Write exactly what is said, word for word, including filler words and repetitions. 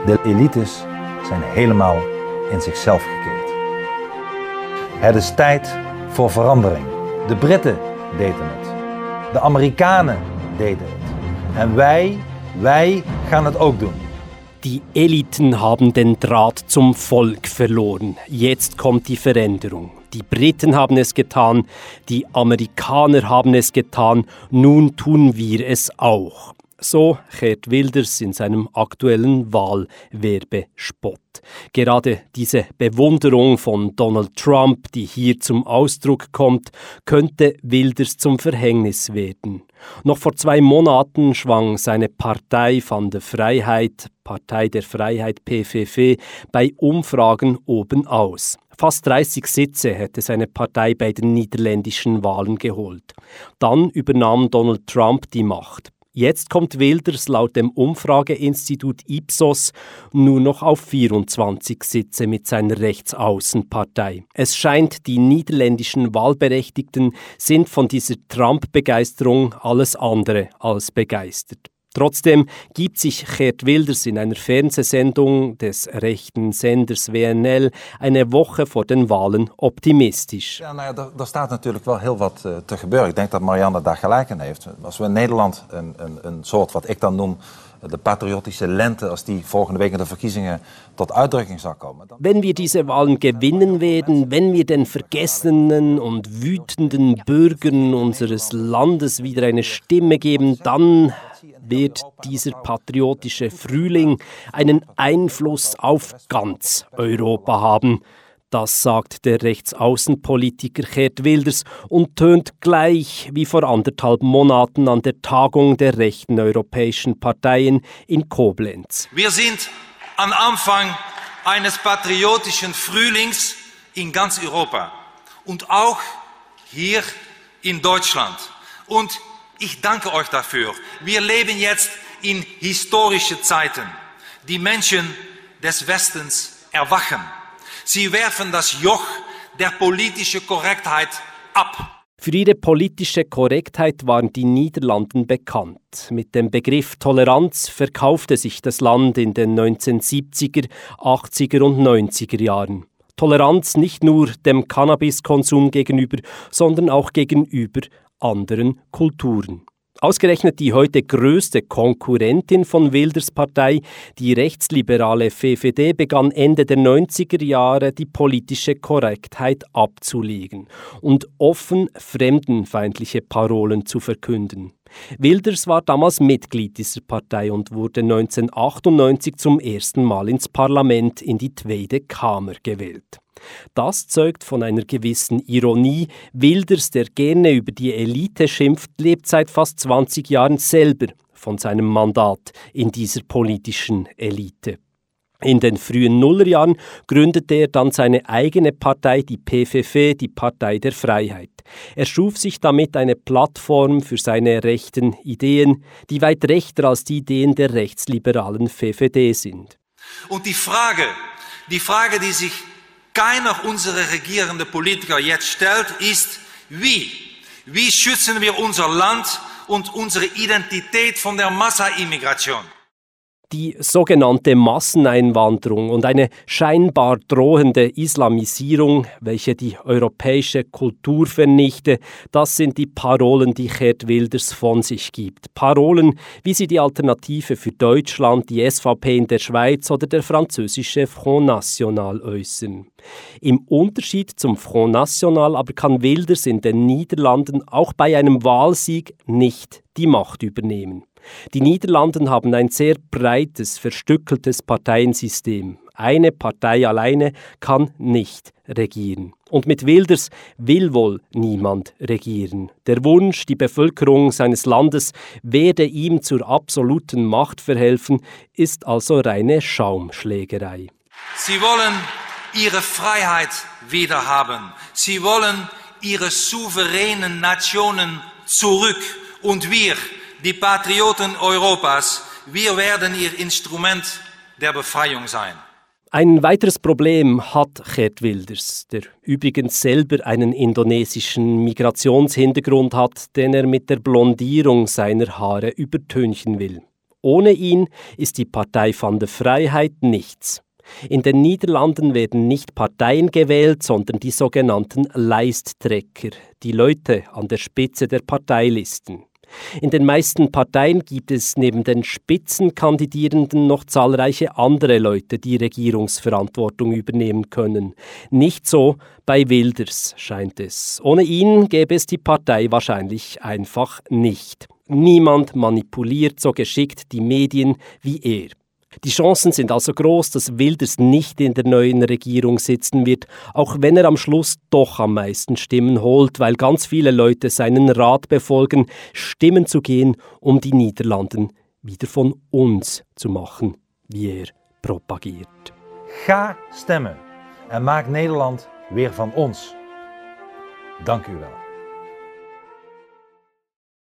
De elites zijn helemaal in zichzelf gekeerd. Het is tijd voor verandering. De Britten deden het. De Amerikanen deden het. En wij, wij gaan het ook doen. Die Eliten haben den Draht zum Volk verloren. Jetzt kommt die Veränderung. Die Briten haben es getan, die Amerikaner haben es getan, nun tun wir es auch. So Geert Wilders in seinem aktuellen Wahlwerbespot. Gerade diese Bewunderung von Donald Trump, die hier zum Ausdruck kommt, könnte Wilders zum Verhängnis werden. Noch vor zwei Monaten schwang seine Partei Van de Vrijheid, Partei der Freiheit P V V, bei Umfragen oben aus. Fast dreißig Sitze hätte seine Partei bei den niederländischen Wahlen geholt. Dann übernahm Donald Trump die Macht. Jetzt kommt Wilders laut dem Umfrageinstitut Ipsos nur noch auf vierundzwanzig Sitze mit seiner Rechtsaußenpartei. Es scheint, die niederländischen Wahlberechtigten sind von dieser Trump-Begeisterung alles andere als begeistert. Trotzdem gibt sich Geert Wilders in einer Fernsehsendung des rechten Senders W N L eine Woche vor den Wahlen optimistisch. Ja, nou ja, er, er staat natuurlijk wel heel wat uh, te gebeuren. Ik denk dat Marianne daar gelijk in heeft. Als we in Nederland een, een, een soort, wat ik dan noem, de patriotische lente, als die volgende week in de verkiezingen tot uitdrukking zal komen. Dan... Wenn wir diese Wahlen gewinnen werden, wenn wir den vergessenen und wütenden Bürgern unseres Landes wieder eine Stimme geben, dann wird dieser patriotische Frühling einen Einfluss auf ganz Europa haben. Das sagt der Rechtsaußenpolitiker Geert Wilders und tönt gleich wie vor anderthalb Monaten an der Tagung der rechten europäischen Parteien in Koblenz. Wir sind am Anfang eines patriotischen Frühlings in ganz Europa und auch hier in Deutschland. Und ich danke euch dafür. Wir leben jetzt in historische Zeiten. Die Menschen des Westens erwachen. Sie werfen das Joch der politischen Korrektheit ab. Für ihre politische Korrektheit waren die Niederlanden bekannt. Mit dem Begriff Toleranz verkaufte sich das Land in den neunzehnhundertsiebziger, achtziger und neunziger Jahren. Toleranz nicht nur dem Cannabiskonsum gegenüber, sondern auch gegenüber anderen Kulturen. Ausgerechnet die heute größte Konkurrentin von Wilders Partei, die rechtsliberale V V D, begann Ende der neunziger Jahre die politische Korrektheit abzulegen und offen fremdenfeindliche Parolen zu verkünden. Wilders war damals Mitglied dieser Partei und wurde neunzehnhundertachtundneunzig zum ersten Mal ins Parlament in die Tweede Kamer gewählt. Das zeugt von einer gewissen Ironie. Wilders, der gerne über die Elite schimpft, lebt seit fast zwanzig Jahren selber von seinem Mandat in dieser politischen Elite. In den frühen Nullerjahren gründete er dann seine eigene Partei, die P V V, die Partei der Freiheit. Er schuf sich damit eine Plattform für seine rechten Ideen, die weit rechter als die Ideen der rechtsliberalen V V D sind. Und die Frage, die Frage, die sich keiner unserer regierenden Politiker jetzt stellt, ist, wie? Wie schützen wir unser Land und unsere Identität von der Massenimmigration? Die sogenannte Masseneinwanderung und eine scheinbar drohende Islamisierung, welche die europäische Kultur vernichte, das sind die Parolen, die Geert Wilders von sich gibt. Parolen, wie sie die Alternative für Deutschland, die S V P in der Schweiz oder der französische Front National äußern. Im Unterschied zum Front National aber kann Wilders in den Niederlanden auch bei einem Wahlsieg nicht die Macht übernehmen. Die Niederlande haben ein sehr breites, verstückeltes Parteiensystem. Eine Partei alleine kann nicht regieren. Und mit Wilders will wohl niemand regieren. Der Wunsch, die Bevölkerung seines Landes werde ihm zur absoluten Macht verhelfen, ist also reine Schaumschlägerei. Sie wollen ihre Freiheit wiederhaben. Sie wollen ihre souveränen Nationen zurück. Und wir, die Patrioten Europas, wir werden ihr Instrument der Befreiung sein. Ein weiteres Problem hat Geert Wilders, der übrigens selber einen indonesischen Migrationshintergrund hat, den er mit der Blondierung seiner Haare übertünchen will. Ohne ihn ist die Partei van de Vrijheid nichts. In den Niederlanden werden nicht Parteien gewählt, sondern die sogenannten Lijsttrekker, die Leute an der Spitze der Parteilisten. In den meisten Parteien gibt es neben den Spitzenkandidierenden noch zahlreiche andere Leute, die Regierungsverantwortung übernehmen können. Nicht so bei Wilders, scheint es. Ohne ihn gäbe es die Partei wahrscheinlich einfach nicht. Niemand manipuliert so geschickt die Medien wie er. Die Chancen sind also groß, dass Wilders nicht in der neuen Regierung sitzen wird, auch wenn er am Schluss doch am meisten Stimmen holt, weil ganz viele Leute seinen Rat befolgen, Stimmen zu gehen, um die Niederlanden wieder von uns zu machen, wie er propagiert. Ga stemmen en maak Nederland weer van ons. Dank u wel.